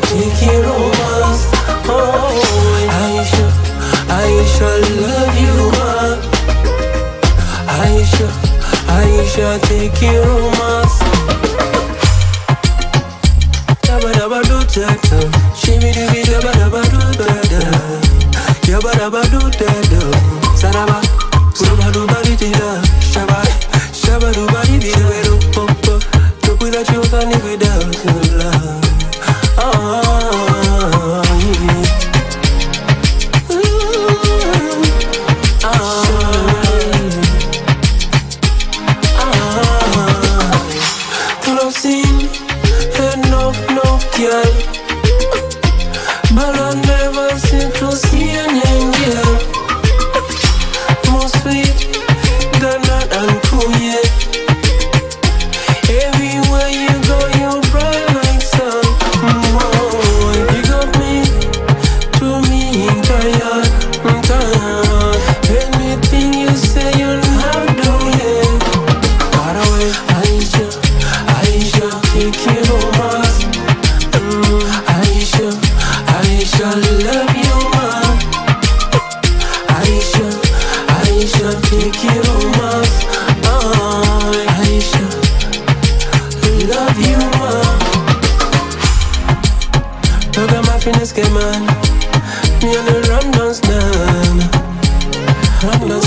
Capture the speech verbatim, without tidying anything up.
take it over. Oh, Aisha, Aisha, love you, man. Aisha, Aisha, take it over. Dabba dabba do da da, shimmy dibby dabba dabba do da da, yabba dabba do da da, saraba, saraba do bari da, shaba, shaba do bari da, do pop pop, don't put that you can live without love. Ah, ah, ah, ah, seen enough, no girl, but I never seem to see an angel more sweet than that and cool, yeah. Everywhere you go, you bright like sun. Oh, you got me, to me, tired, tired. Anything you say, you'll have to, yeah. Far away, Aisha, Aisha, take it over. Mm, Aisha, Aisha, love you, man. Aisha, Aisha, take it over. Oh, Aisha, love you, man. Look at my finesse, man. Me and the rum dance, man. Rum dance.